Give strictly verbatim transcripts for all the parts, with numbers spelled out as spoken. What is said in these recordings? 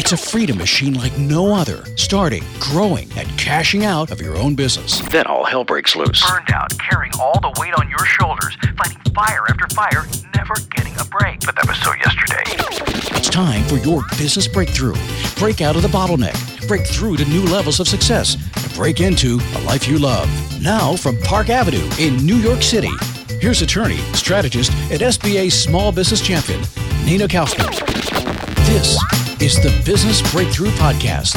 It's a freedom machine like no other, starting, growing, and cashing out of your own business. Then all hell breaks loose. Burned out, carrying all the weight on your shoulders, fighting fire after fire, never getting a break. But that was so yesterday. It's time for your business breakthrough. Break out of the bottleneck. Break through to new levels of success. And break into a life you love. Now from Park Avenue in New York City, here's attorney, strategist, and S B A Small Business Champion, Nina Kaufman. This is the Business Breakthrough Podcast.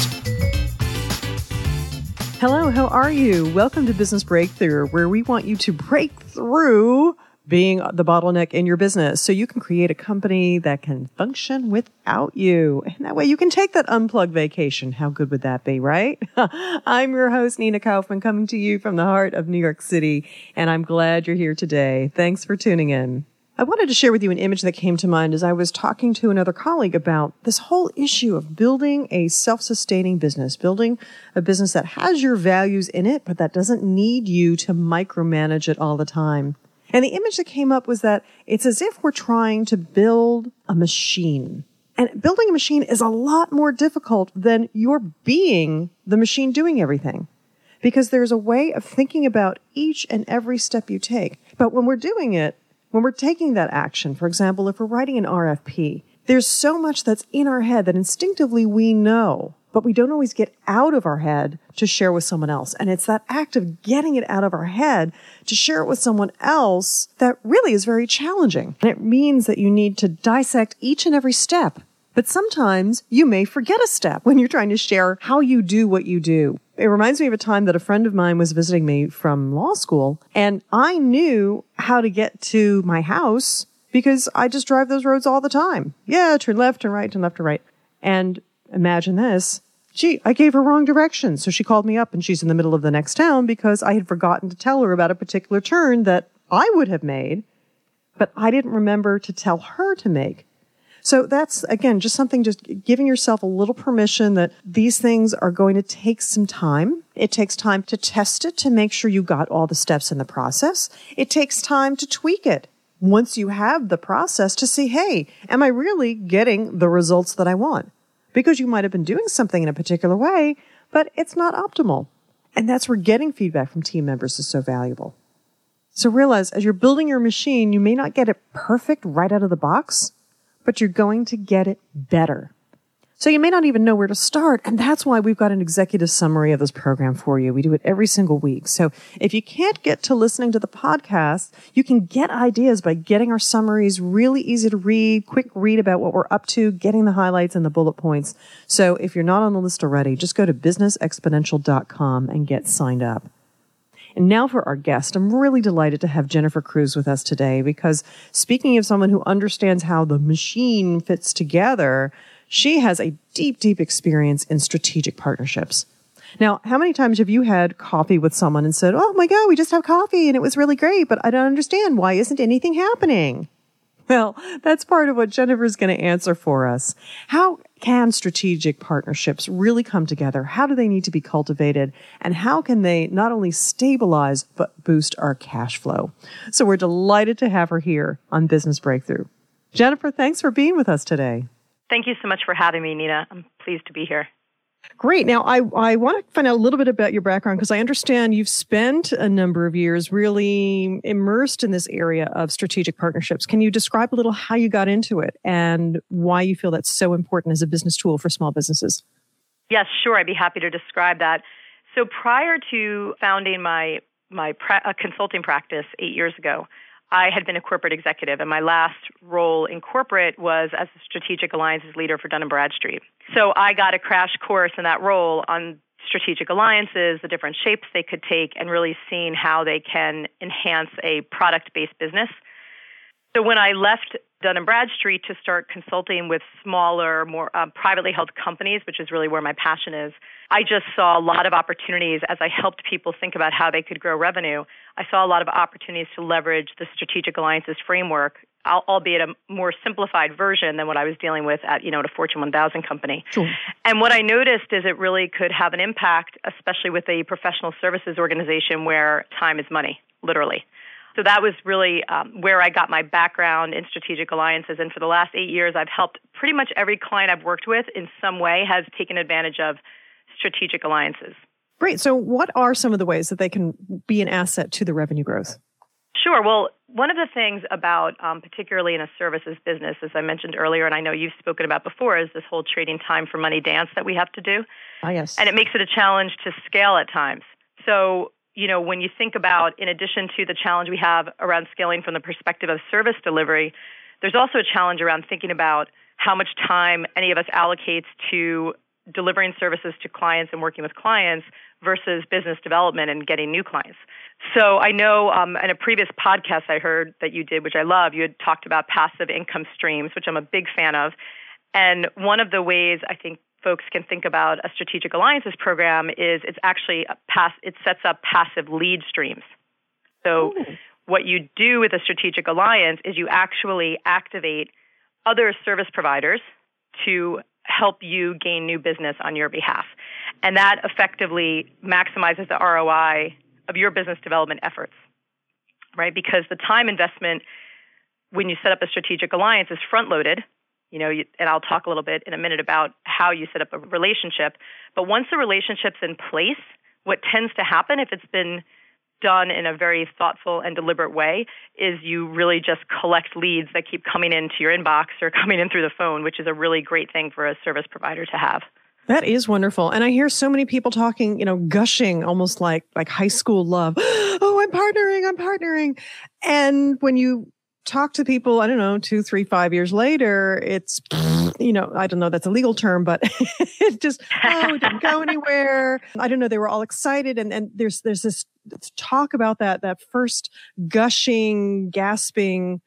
Hello, how are you? Welcome to Business Breakthrough, where we want you to break through being the bottleneck in your business so you can create a company that can function without you. And that way you can take that unplugged vacation. How good would that be, right? I'm your host, Nina Kaufman, coming to you from the heart of New York City, and I'm glad you're here today. Thanks for tuning in. I wanted to share with you an image that came to mind as I was talking to another colleague about this whole issue of building a self-sustaining business, building a business that has your values in it, but that doesn't need you to micromanage it all the time. And the image that came up was that it's as if we're trying to build a machine. And building a machine is a lot more difficult than your being the machine doing everything. Because there's a way of thinking about each and every step you take. But when we're doing it, when we're taking that action, for example, if we're writing an R F P, there's so much that's in our head that instinctively we know, but we don't always get out of our head to share with someone else. And it's that act of getting it out of our head to share it with someone else that really is very challenging. And it means that you need to dissect each and every step. But sometimes you may forget a step when you're trying to share how you do what you do. It reminds me of a time that a friend of mine was visiting me from law school, and I knew how to get to my house because I just drive those roads all the time. Yeah, turn left, turn right, turn left, turn right. And imagine this. Gee, I gave her wrong directions. So she called me up and she's in the middle of the next town because I had forgotten to tell her about a particular turn that I would have made, but I didn't remember to tell her to make. So that's, again, just something, just giving yourself a little permission that these things are going to take some time. It takes time to test it to make sure you got all the steps in the process. It takes time to tweak it once you have the process to see, hey, am I really getting the results that I want? Because you might have been doing something in a particular way, but it's not optimal. And that's where getting feedback from team members is so valuable. So realize, as you're building your machine, you may not get it perfect right out of the box, but you're going to get it better. So you may not even know where to start, and that's why we've got an executive summary of this program for you. We do it every single week. So if you can't get to listening to the podcast, you can get ideas by getting our summaries really easy to read, quick read about what we're up to, getting the highlights and the bullet points. So if you're not on the list already, just go to business exponential dot com and get signed up. And now for our guest. I'm really delighted to have Jennifer Cruz with us today because speaking of someone who understands how the machine fits together, she has a deep, deep experience in strategic partnerships. Now, how many times have you had coffee with someone and said, oh my God, we just had coffee and it was really great, but I don't understand. Why isn't anything happening? Well, that's part of what Jennifer's going to answer for us. How can strategic partnerships really come together? How do they need to be cultivated? And how can they not only stabilize, but boost our cash flow? So we're delighted to have her here on Business Breakthrough. Jennifer, thanks for being with us today. Thank you so much for having me, Nina. I'm pleased to be here. Great. Now, I, I want to find out a little bit about your background because I understand you've spent a number of years really immersed in this area of strategic partnerships. Can you describe a little how you got into it and why you feel that's so important as a business tool for small businesses? Yes, sure. I'd be happy to describe that. So prior to founding my, my pra- uh, consulting practice eight years ago, I had been a corporate executive, and my last role in corporate was as a strategic alliances leader for Dun and Bradstreet. So I got a crash course in that role on strategic alliances, the different shapes they could take, and really seeing how they can enhance a product-based business. So when I left Dun and Bradstreet to start consulting with smaller, more um, privately held companies, which is really where my passion is, I just saw a lot of opportunities as I helped people think about how they could grow revenue. I saw a lot of opportunities to leverage the strategic alliances framework, albeit a more simplified version than what I was dealing with at, you know, at a Fortune one thousand company. Sure. And what I noticed is it really could have an impact, especially with a professional services organization where time is money, literally. So that was really um, where I got my background in strategic alliances. And for the last eight years, I've helped pretty much every client I've worked with in some way has taken advantage of strategic alliances. Great. So what are some of the ways that they can be an asset to the revenue growth? Sure. Well, one of the things about, um, particularly in a services business, as I mentioned earlier, and I know you've spoken about before, is this whole trading time for money dance that we have to do. Ah, yes. And it makes it a challenge to scale at times. So, you know, when you think about, in addition to the challenge we have around scaling from the perspective of service delivery, there's also a challenge around thinking about how much time any of us allocates to delivering services to clients and working with clients versus business development and getting new clients. So I know um, in a previous podcast I heard that you did, which I love, you had talked about passive income streams, which I'm a big fan of. And one of the ways I think folks can think about a strategic alliances program is it's actually a pass, it sets up passive lead streams. So Ooh. What you do with a strategic alliance is you actually activate other service providers to help you gain new business on your behalf. And that effectively maximizes the R O I of your business development efforts, right? Because the time investment when you set up a strategic alliance is front-loaded, you know, you, and I'll talk a little bit in a minute about how you set up a relationship. But once the relationship's in place, what tends to happen if it's been done in a very thoughtful and deliberate way is you really just collect leads that keep coming into your inbox or coming in through the phone, which is a really great thing for a service provider to have. That is wonderful. And I hear so many people talking, you know, gushing almost like like high school love. Oh, I'm partnering, I'm partnering. And when you talk to people, I don't know, two, three, five years later, it's, you know, I don't know, that's a legal term, but it just, oh, it didn't go anywhere. I don't know, they were all excited. And, and there's there's this talk about that, that first gushing, gasping,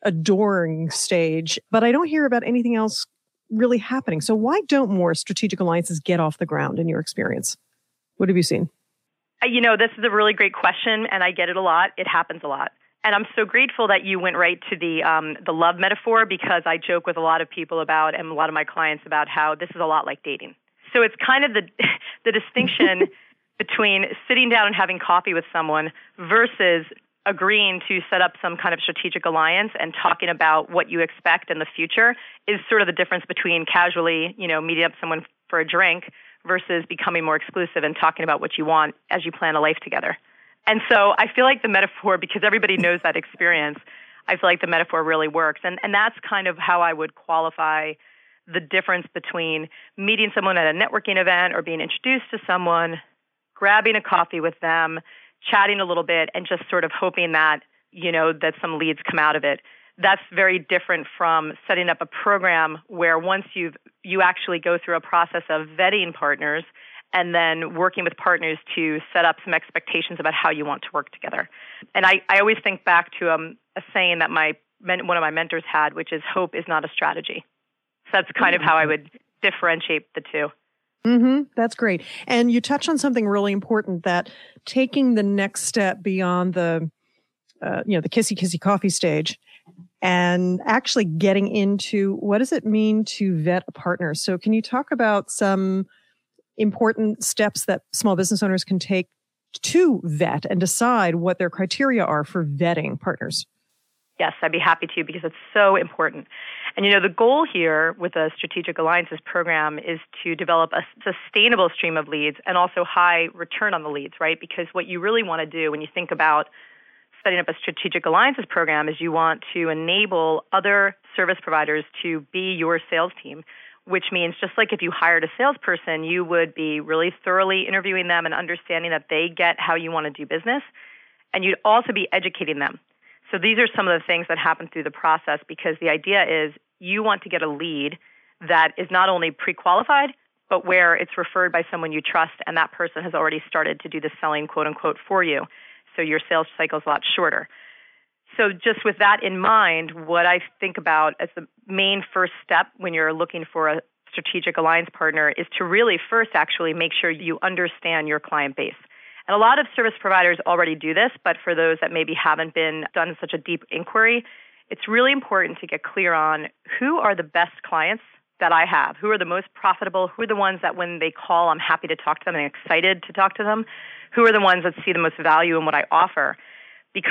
adoring stage. But I don't hear about anything else really happening. So why don't more strategic alliances get off the ground in your experience? What have you seen? You know, this is a really great question, and I get it a lot. It happens a lot. And I'm so grateful that you went right to the um, the love metaphor, because I joke with a lot of people about, and a lot of my clients about, how this is a lot like dating. So it's kind of the the distinction between sitting down and having coffee with someone versus agreeing to set up some kind of strategic alliance and talking about what you expect in the future is sort of the difference between casually, you know, meeting up someone for a drink versus becoming more exclusive and talking about what you want as you plan a life together. And so I feel like the metaphor, because everybody knows that experience, I feel like the metaphor really works. And and that's kind of how I would qualify the difference between meeting someone at a networking event or being introduced to someone, grabbing a coffee with them, chatting a little bit, and just sort of hoping that, you know, that some leads come out of it. That's very different from setting up a program where once you've, you actually go through a process of vetting partners and then working with partners to set up some expectations about how you want to work together. And I, I always think back to um, a saying that my one of my mentors had, which is hope is not a strategy. So that's kind of how I would differentiate the two. Mm-hmm. That's great. And you touch on something really important, that taking the next step beyond the, uh, you know, the kissy kissy coffee stage and actually getting into what does it mean to vet a partner. So can you talk about some important steps that small business owners can take to vet and decide what their criteria are for vetting partners? Yes, I'd be happy to, because it's so important. And, you know, the goal here with a strategic alliances program is to develop a sustainable stream of leads and also high return on the leads, right? Because what you really want to do when you think about setting up a strategic alliances program is you want to enable other service providers to be your sales team, which means just like if you hired a salesperson, you would be really thoroughly interviewing them and understanding that they get how you want to do business. And you'd also be educating them. So these are some of the things that happen through the process, because the idea is you want to get a lead that is not only pre-qualified, but where it's referred by someone you trust and that person has already started to do the selling, quote unquote, for you. So your sales cycle is a lot shorter. So just with that in mind, what I think about as the main first step when you're looking for a strategic alliance partner is to really first actually make sure you understand your client base. And a lot of service providers already do this, but for those that maybe haven't been done such a deep inquiry, it's really important to get clear on who are the best clients that I have, who are the most profitable, who are the ones that when they call, I'm happy to talk to them and excited to talk to them, who are the ones that see the most value in what I offer. Because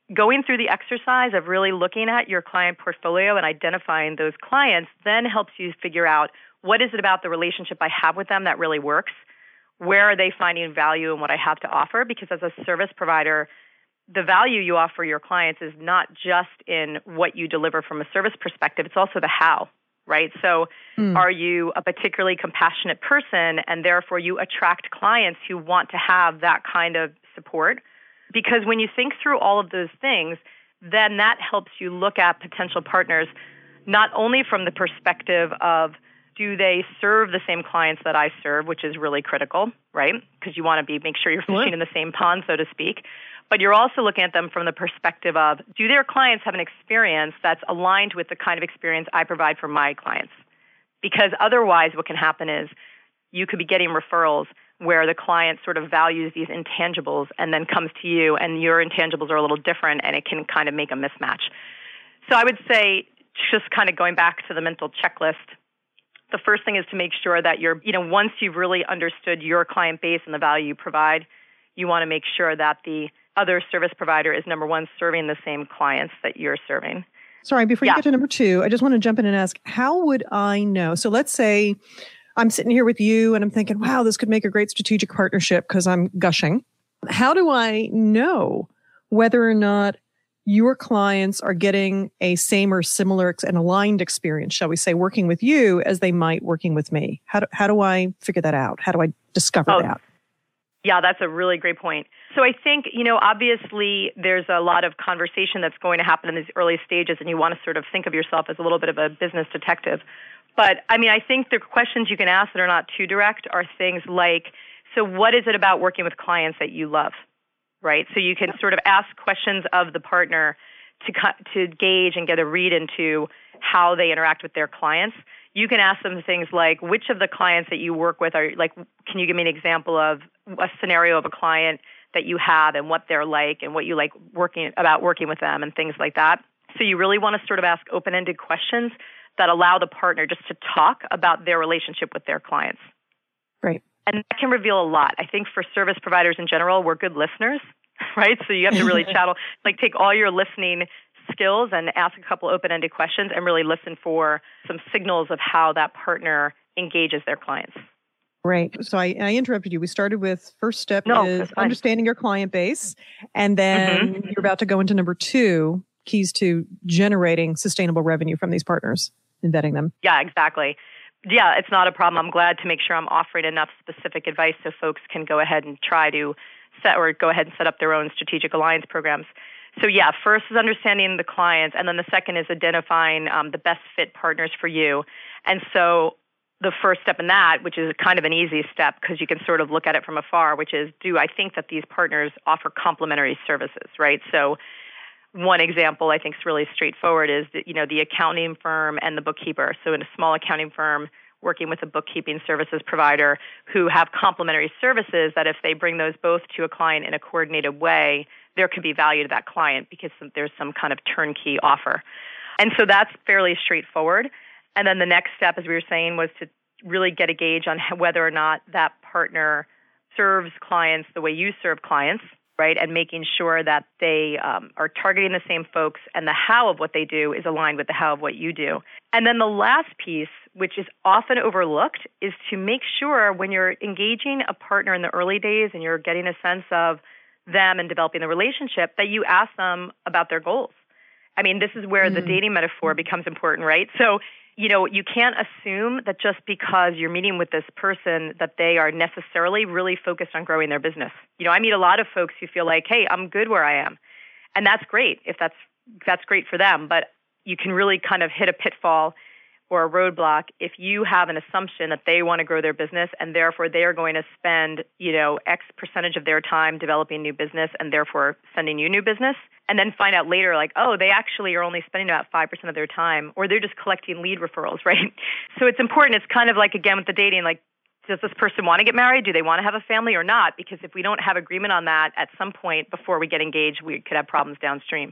going through the exercise of really looking at your client portfolio and identifying those clients then helps you figure out what is it about the relationship I have with them that really works? Where are they finding value in what I have to offer? Because as a service provider, the value you offer your clients is not just in what you deliver from a service perspective, it's also the how, right? So mm. are you a particularly compassionate person and therefore you attract clients who want to have that kind of support? Because when you think through all of those things, then that helps you look at potential partners not only from the perspective of do they serve the same clients that I serve, which is really critical, right? Because you want to be make sure you're fishing in the same pond, so to speak. But you're also looking at them from the perspective of do their clients have an experience that's aligned with the kind of experience I provide for my clients? Because otherwise what can happen is you could be getting referrals where the client sort of values these intangibles and then comes to you and your intangibles are a little different and it can kind of make a mismatch. So I would say just kind of going back to the mental checklist, the first thing is to make sure that you're, you know, once you've really understood your client base and the value you provide, you want to make sure that the other service provider is, number one, serving the same clients that you're serving. Sorry, before yeah. you get to number two, I just want to jump in and ask, how would I know? So let's say I'm sitting here with you and I'm thinking, wow, this could make a great strategic partnership because I'm gushing. How do I know whether or not your clients are getting a same or similar and aligned experience, shall we say, working with you as they might working with me? How do, how do I figure that out? How do I discover oh, that? Yeah, that's a really great point. So I think, you know, obviously there's a lot of conversation that's going to happen in these early stages, and you want to sort of think of yourself as a little bit of a business detective. But, I mean, I think the questions you can ask that are not too direct are things like, so what is it about working with clients that you love? Right? So you can sort of ask questions of the partner to to gauge and get a read into how they interact with their clients. You can ask them things like, which of the clients that you work with are like, can you give me an example of a scenario of a client that you have and what they're like and what you like working about working with them and things like that. So you really want to sort of ask open-ended questions that allow the partner just to talk about their relationship with their clients. Right. And that can reveal a lot. I think for service providers in general, we're good listeners, right? So you have to really chattel, like take all your listening skills and ask a couple open-ended questions and really listen for some signals of how that partner engages their clients. Right. So I, I interrupted you. We started with first step no, is understanding your client base. And then mm-hmm. you're about to go into number two, keys to generating sustainable revenue from these partners and vetting them. Yeah, exactly. Yeah, it's not a problem. I'm glad to make sure I'm offering enough specific advice so folks can go ahead and try to set or go ahead and set up their own strategic alliance programs. So yeah, first is understanding the clients, and then the second is identifying um, the best fit partners for you. And so the first step in that, which is kind of an easy step because you can sort of look at it from afar, which is, do I think that these partners offer complementary services, right? So one example I think is really straightforward is that, you know, the accounting firm and the bookkeeper. So in a small accounting firm working with a bookkeeping services provider who have complementary services that if they bring those both to a client in a coordinated way, there could be value to that client because there's some kind of turnkey offer. And so that's fairly straightforward. And then the next step, as we were saying, was to really get a gauge on whether or not that partner serves clients the way you serve clients, right? And making sure that they um, are targeting the same folks and the how of what they do is aligned with the how of what you do. And then the last piece, which is often overlooked, is to make sure when you're engaging a partner in the early days and you're getting a sense of them and developing the relationship, that you ask them about their goals. I mean, this is where mm. the dating metaphor becomes important, right? So, you know, you can't assume that just because you're meeting with this person that they are necessarily really focused on growing their business. You know, I meet a lot of folks who feel like, hey, I'm good where I am. And that's great if that's that's great for them. But you can really kind of hit a pitfall or a roadblock if you have an assumption that they want to grow their business and therefore they are going to spend, you know, X percentage of their time developing new business and therefore sending you new business, and then find out later like, oh, they actually are only spending about five percent of their time, or they're just collecting lead referrals, right? So it's important. It's kind of like, again, with the dating, like, does this person want to get married? Do they want to have a family or not? Because if we don't have agreement on that at some point before we get engaged, we could have problems downstream.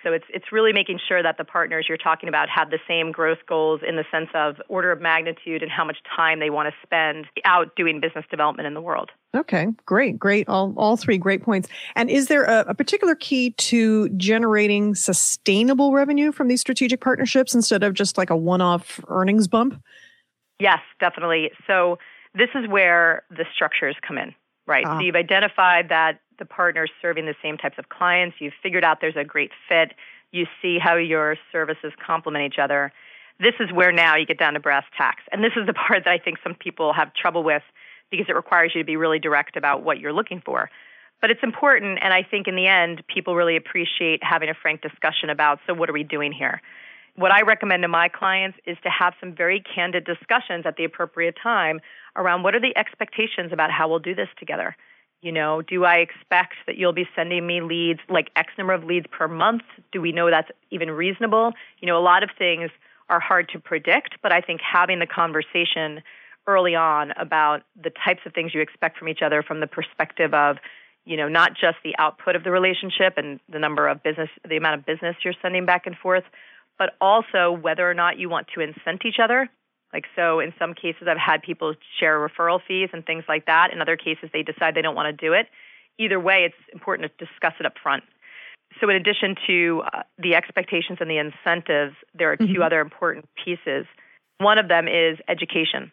So it's it's really making sure that the partners you're talking about have the same growth goals in the sense of order of magnitude and how much time they want to spend out doing business development in the world. Okay, great, great. All all three great points. And is there a, a particular key to generating sustainable revenue from these strategic partnerships instead of just like a one-off earnings bump? Yes, definitely. So this is where the structures come in, right? Ah. So you've identified that the partner's serving the same types of clients. You've figured out there's a great fit. You see how your services complement each other. This is where now you get down to brass tacks. And this is the part that I think some people have trouble with because it requires you to be really direct about what you're looking for. But it's important, and I think in the end, people really appreciate having a frank discussion about, so what are we doing here? What I recommend to my clients is to have some very candid discussions at the appropriate time around what are the expectations about how we'll do this together. You know, do I expect that you'll be sending me leads, like X number of leads per month? Do we know that's even reasonable? You know, a lot of things are hard to predict, but I think having the conversation early on about the types of things you expect from each other from the perspective of, you know, not just the output of the relationship and the number of business, the amount of business you're sending back and forth, but also whether or not you want to incent each other. Like, so in some cases, I've had people share referral fees and things like that. In other cases, they decide they don't want to do it. Either way, it's important to discuss it up front. So in addition to uh, the expectations and the incentives, there are mm-hmm. two other important pieces. One of them is education.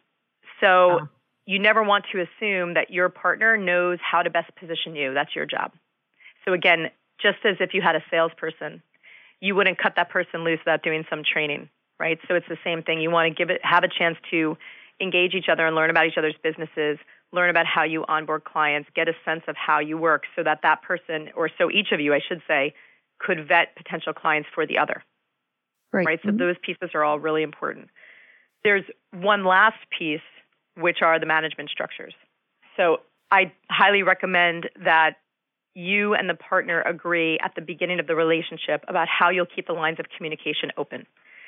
So oh. you never want to assume that your partner knows how to best position you. That's your job. So again, just as if you had a salesperson, you wouldn't cut that person loose without doing some training. Right? So it's the same thing. You want to give it, have a chance to engage each other and learn about each other's businesses, learn about how you onboard clients, get a sense of how you work so that that person, or so each of you, I should say, could vet potential clients for the other. Right. Right? So Mm-hmm. those pieces are all really important. There's one last piece, which are the management structures. So I highly recommend that you and the partner agree at the beginning of the relationship about how you'll keep the lines of communication open.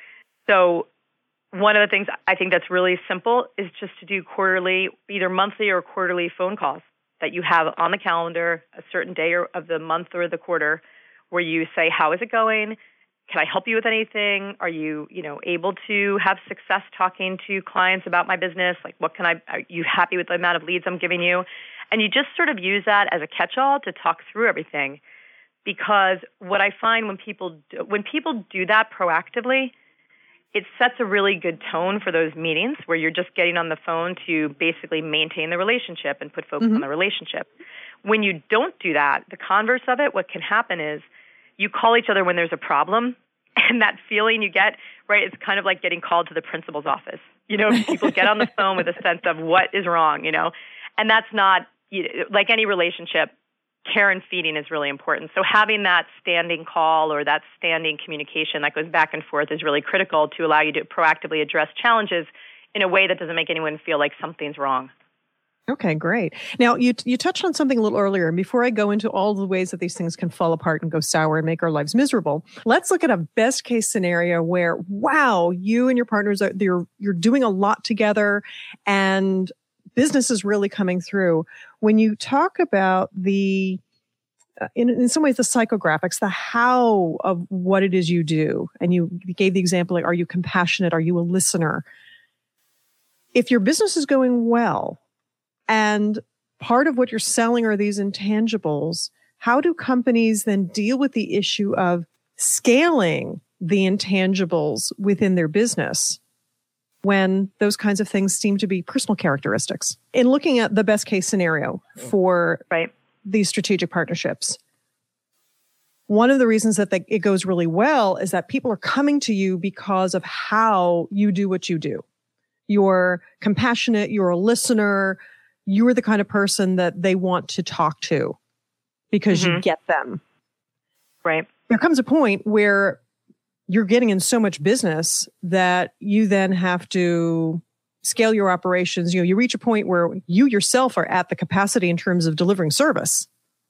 So one of the things I think that's really simple is just to do quarterly, either monthly or quarterly phone calls that you have on the calendar, a certain day or of the month or the quarter, where you say, how is it going? Can I help you with anything? Are you, you know, able to have success talking to clients about my business? Like, what can I, are you happy with the amount of leads I'm giving you? And you just sort of use that as a catch-all to talk through everything. Because what I find when people do, when people do that proactively, it sets a really good tone for those meetings where you're just getting on the phone to basically maintain the relationship and put focus mm-hmm. on the relationship. When you don't do that, the converse of it, what can happen is you call each other when there's a problem, and that feeling you get, right, it's kind of like getting called to the principal's office. You know, people get on the phone with a sense of what is wrong, you know, and that's not, you know, like any relationship, care and feeding is really important. So having that standing call or that standing communication that goes back and forth is really critical to allow you to proactively address challenges in a way that doesn't make anyone feel like something's wrong. Okay, great. Now, you you touched on something a little earlier, and before I go into all the ways that these things can fall apart and go sour and make our lives miserable, let's look at a best case scenario where, wow, you and your partners are you're you're doing a lot together, and business is really coming through. When you talk about the, uh, in, in some ways, the psychographics, the how of what it is you do, and you gave the example, like, are you compassionate? Are you a listener? If your business is going well, and part of what you're selling are these intangibles, how do companies then deal with the issue of scaling the intangibles within their business when those kinds of things seem to be personal characteristics? In looking at the best case scenario for right. these strategic partnerships, one of the reasons that they, it goes really well is that people are coming to you because of how you do what you do. You're compassionate, you're a listener, you're the kind of person that they want to talk to because mm-hmm. you get them. Right. There comes a point where you're getting in so much business that you then have to scale your operations. You know, you reach a point where you yourself are at the capacity in terms of delivering service.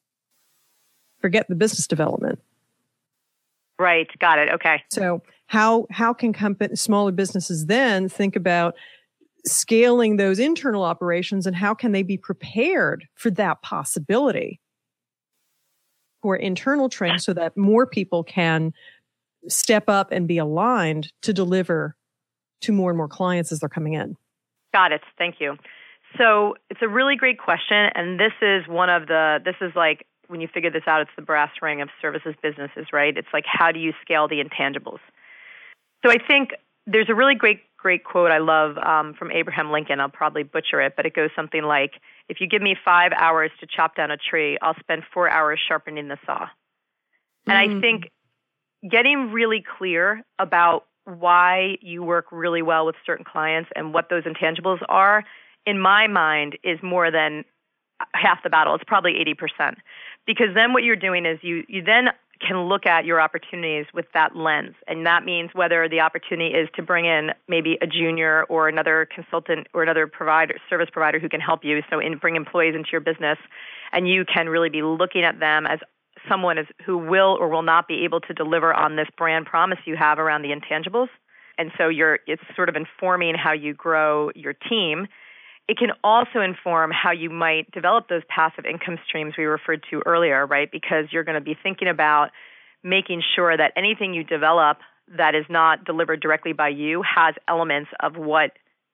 Forget the business development. Right. Got it. Okay. So how how can company, smaller businesses then think about scaling those internal operations, and how can they be prepared for that possibility? for internal training so that more people can step up and be aligned to deliver to more and more clients as they're coming in? Got it. Thank you. So it's a really great question. And this is one of the, this is like, when you figure this out, it's the brass ring of services businesses, right? It's like, how do you scale the intangibles? So I think there's a really great, great quote I love um, from Abraham Lincoln. I'll probably butcher it, but it goes something like, if you give me five hours to chop down a tree, I'll spend four hours sharpening the saw. And mm. I think getting really clear about why you work really well with certain clients and what those intangibles are, in my mind, is more than half the battle. It's probably eighty percent. Because then what you're doing is you, you then can look at your opportunities with that lens. And that means whether the opportunity is to bring in maybe a junior or another consultant or another provider, service provider who can help you, so in, bring employees into your business, and you can really be looking at them as someone is, who will or will not be able to deliver on this brand promise you have around the intangibles. And so you're, it's sort of informing how you grow your team. It can also inform how you might develop those passive income streams we referred to earlier, right? Because you're going to be thinking about making sure that anything you develop that is not delivered directly by you has elements of what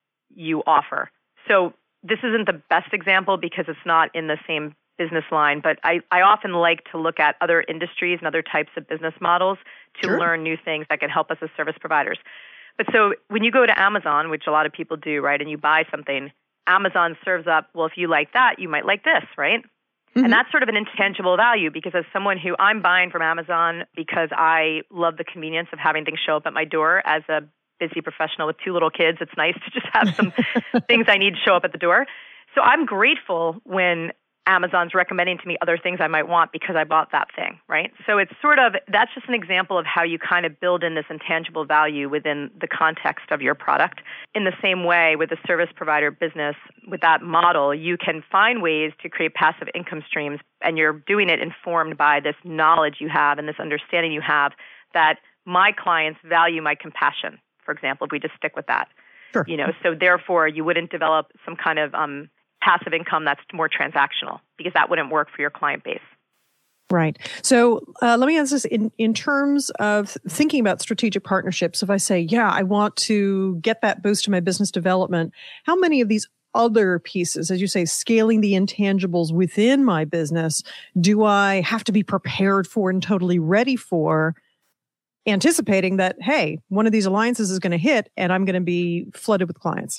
you offer. So this isn't the best example because it's not in the same business line, but I, I often like to look at other industries and other types of business models to sure. learn new things that can help us as service providers. But so when you go to Amazon, which a lot of people do, right, and you buy something, Amazon serves up, well, if you like that, you might like this, right? Mm-hmm. And that's sort of an intangible value because as someone who I'm buying from Amazon because I love the convenience of having things show up at my door as a busy professional with two little kids, it's nice to just have some things I need to show up at the door. So I'm grateful when Amazon's recommending to me other things I might want because I bought that thing, right? So it's sort of, that's just an example of how you kind of build in this intangible value within the context of your product. In the same way with the service provider business, with that model, you can find ways to create passive income streams, and you're doing it informed by this knowledge you have and this understanding you have that my clients value my compassion, for example, if we just stick with that. Sure. You know, so therefore you wouldn't develop some kind of um, passive income that's more transactional because that wouldn't work for your client base. Right. So uh, let me ask this in, in terms of thinking about strategic partnerships. If I say, yeah, I want to get that boost to my business development, how many of these other pieces, as you say, scaling the intangibles within my business, do I have to be prepared for and totally ready for, anticipating that, hey, one of these alliances is going to hit and I'm going to be flooded with clients?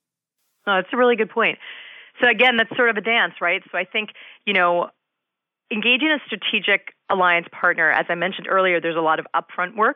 Oh, that's a really good point. So again, that's sort of a dance, right? So I think, you know, engaging a strategic alliance partner, as I mentioned earlier, there's a lot of upfront work.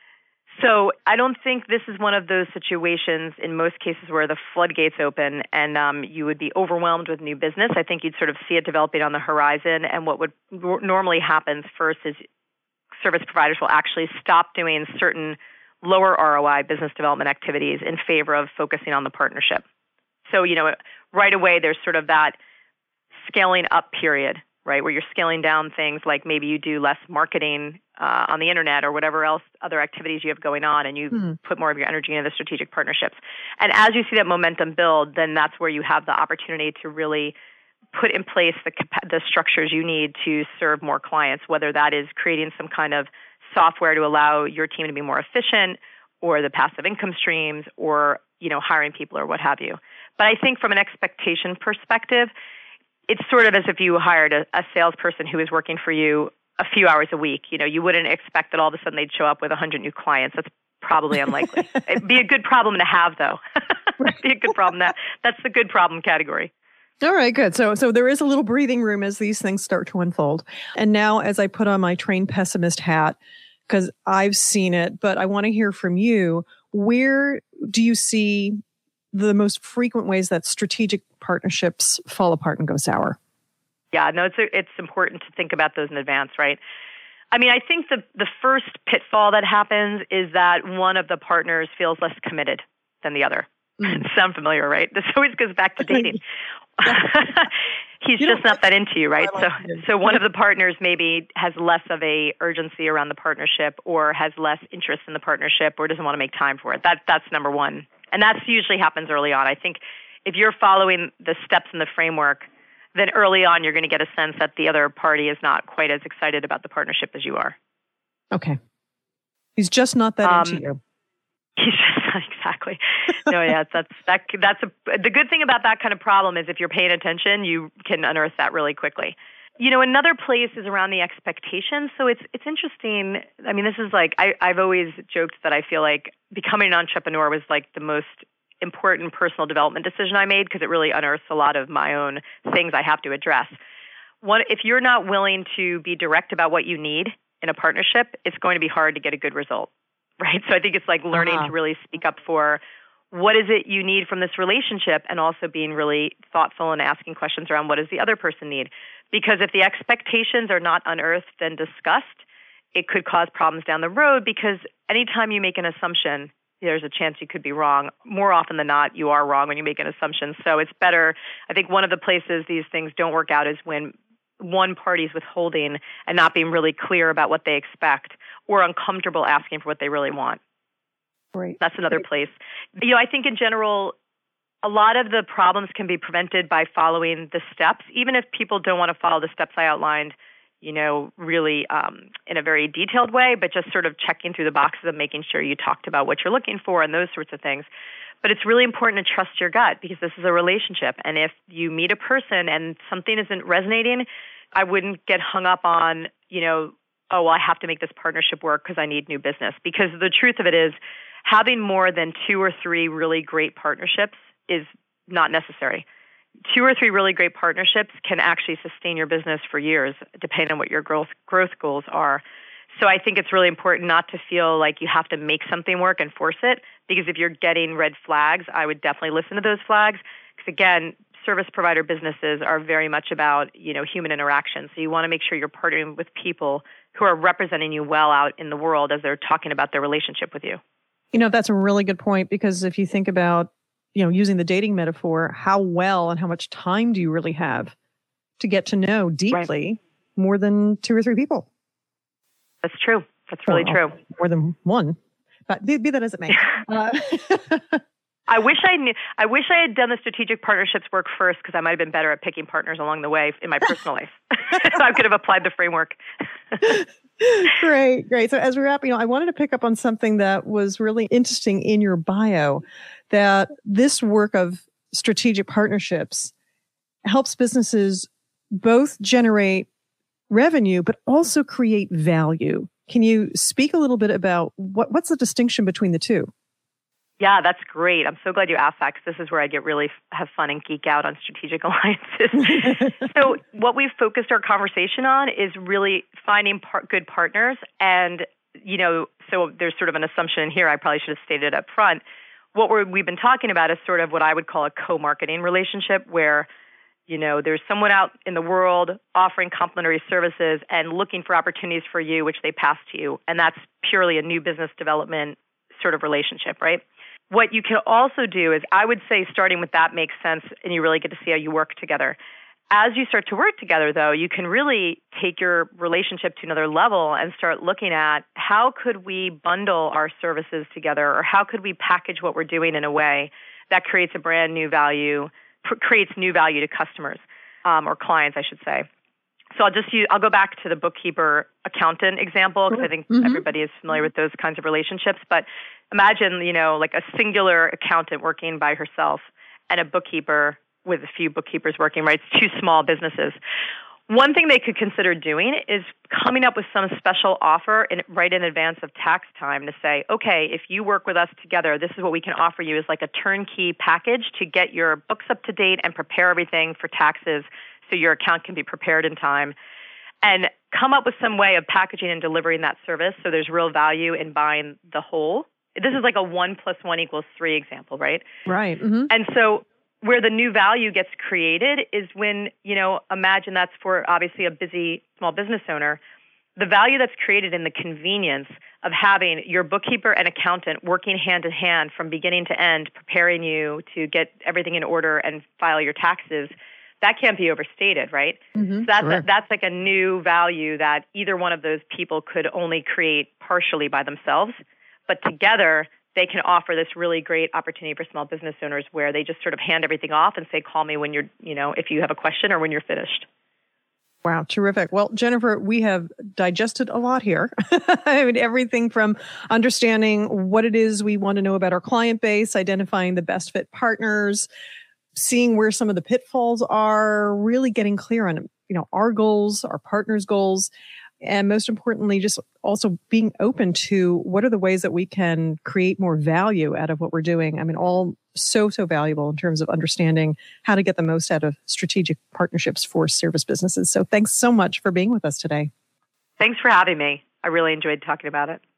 So I don't think this is one of those situations in most cases where the floodgates open and um, you would be overwhelmed with new business. I think you'd sort of see it developing on the horizon. And what would normally happen first is service providers will actually stop doing certain lower R O I business development activities in favor of focusing on the partnership. So, you know, right away, there's sort of that scaling up period, right, where you're scaling down things like maybe you do less marketing uh, on the internet or whatever else, other activities you have going on, and you mm-hmm. put more of your energy into the strategic partnerships. And as you see that momentum build, then that's where you have the opportunity to really put in place the, the structures you need to serve more clients, whether that is creating some kind of software to allow your team to be more efficient or the passive income streams or, you know, hiring people or what have you. But I think from an expectation perspective, it's sort of as if you hired a, a salesperson who is working for you a few hours a week. You know, you wouldn't expect that all of a sudden they'd show up with one hundred new clients. That's probably unlikely. It'd be a good problem to have, though. It'd be a good problem. That, that's the good problem category. All right, good. So so there is a little breathing room as these things start to unfold. And now as I put on my trained pessimist hat, because I've seen it, but I want to hear from you, where do you see the most frequent ways that strategic partnerships fall apart and go sour? Yeah, no, it's a, it's important to think about those in advance, right? I mean, I think the the first pitfall that happens is that one of the partners feels less committed than the other. Mm. Sound familiar, right? This always goes back to dating. He's you just not that into you, right? Like so, him. so one of the partners maybe has less of a urgency around the partnership, or has less interest in the partnership, or doesn't want to make time for it. That that's number one, and that usually happens early on. I think if you're following the steps in the framework, then early on you're going to get a sense that the other party is not quite as excited about the partnership as you are. Okay. He's just not that Um, into you. He's just not exactly. No, yeah, that's that. That's a, the good thing about that kind of problem is if you're paying attention, you can unearth that really quickly. You know, another place is around the expectations. So it's it's interesting. I mean, this is like I, I've always joked that I feel like becoming an entrepreneur was like the most important personal development decision I made because it really unearths a lot of my own things I have to address. One, if you're not willing to be direct about what you need in a partnership, it's going to be hard to get a good result, right? So I think it's like learning Uh-huh. to really speak up for what is it you need from this relationship and also being really thoughtful and asking questions around what does the other person need. Because if the expectations are not unearthed and discussed, it could cause problems down the road because anytime you make an assumption, there's a chance you could be wrong. More often than not, you are wrong when you make an assumption. So it's better. I think one of the places these things don't work out is when one party is withholding and not being really clear about what they expect or uncomfortable asking for what they really want. Right. That's another place. You know, I think in general, a lot of the problems can be prevented by following the steps, even if people don't want to follow the steps I outlined, you know, really um, in a very detailed way, but just sort of checking through the boxes and making sure you talked about what you're looking for and those sorts of things. But it's really important to trust your gut because this is a relationship. And if you meet a person and something isn't resonating, I wouldn't get hung up on, you know, oh, well, I have to make this partnership work because I need new business. Because the truth of it is having more than two or three really great partnerships is not necessary. Two or three really great partnerships can actually sustain your business for years, depending on what your growth growth goals are. So I think it's really important not to feel like you have to make something work and force it, because if you're getting red flags, I would definitely listen to those flags. Because again, service provider businesses are very much about, you know, human interaction. So you want to make sure you're partnering with people who are representing you well out in the world as they're talking about their relationship with you. You know, that's a really good point because if you think about, you know, using the dating metaphor, how well and how much time do you really have to get to know deeply Right. more than two or three people? That's true. That's really Well, true. More than one. But be, be that as it may. uh, I wish I knew. I wish I had done the strategic partnerships work first because I might have been better at picking partners along the way in my personal life. So I could have applied the framework. Great, great. So as we wrap, you know, I wanted to pick up on something that was really interesting in your bio, that this work of strategic partnerships helps businesses both generate revenue, but also create value. Can you speak a little bit about what, what's the distinction between the two? Yeah, that's great. I'm so glad you asked that because this is where I get really f- have fun and geek out on strategic alliances. So what we've focused our conversation on is really finding par- good partners. And, you know, so there's sort of an assumption here. I probably should have stated up front. What we're, we've been talking about is sort of what I would call a co-marketing relationship where, you know, there's someone out in the world offering complementary services and looking for opportunities for you, which they pass to you. And that's purely a new business development sort of relationship, right? What you can also do is, I would say starting with that makes sense and you really get to see how you work together. As you start to work together, though, you can really take your relationship to another level and start looking at how could we bundle our services together, or how could we package what we're doing in a way that creates a brand new value, pr- creates new value to customers um, or clients, I should say. So I'll just use, I'll go back to the bookkeeper accountant example because I think Mm-hmm. everybody is familiar with those kinds of relationships. But imagine, you know, like a singular accountant working by herself and a bookkeeper with a few bookkeepers working, right? It's two small businesses. One thing they could consider doing is coming up with some special offer in, right in advance of tax time to say, okay, if you work with us together, this is what we can offer you is like a turnkey package to get your books up to date and prepare everything for taxes so your account can be prepared in time, and come up with some way of packaging and delivering that service so there's real value in buying the whole. This is like a one plus one equals three example, right? Right. Mm-hmm. And so where the new value gets created is when, you know, imagine that's for obviously a busy small business owner. The value that's created in the convenience of having your bookkeeper and accountant working hand in hand from beginning to end, preparing you to get everything in order and file your taxes, that can't be overstated, right? Mm-hmm. So that's, Sure. a, that's like a new value that either one of those people could only create partially by themselves, but together they can offer this really great opportunity for small business owners where they just sort of hand everything off and say, call me when you're, you know, if you have a question or when you're finished. Wow, terrific. Well, Jennifer, we have digested a lot here. I mean, everything from understanding what it is we want to know about our client base, identifying the best fit partners, seeing where some of the pitfalls are, really getting clear on, you know, our goals, our partners' goals, and most importantly, just also being open to what are the ways that we can create more value out of what we're doing. I mean, all so, so valuable in terms of understanding how to get the most out of strategic partnerships for service businesses. So thanks so much for being with us today. Thanks for having me. I really enjoyed talking about it.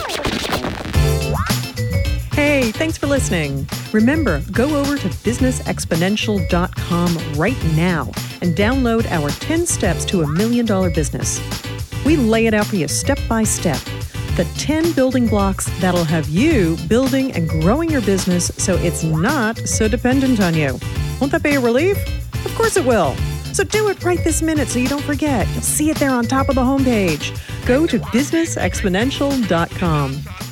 Hey, thanks for listening. Remember, go over to business exponential dot com right now and download our ten steps to a million dollar business. We lay it out for you step by step. The ten building blocks that'll have you building and growing your business so it's not so dependent on you. Won't that be a relief? Of course it will. So do it right this minute so you don't forget. You'll see it there on top of the homepage. Go to business exponential dot com.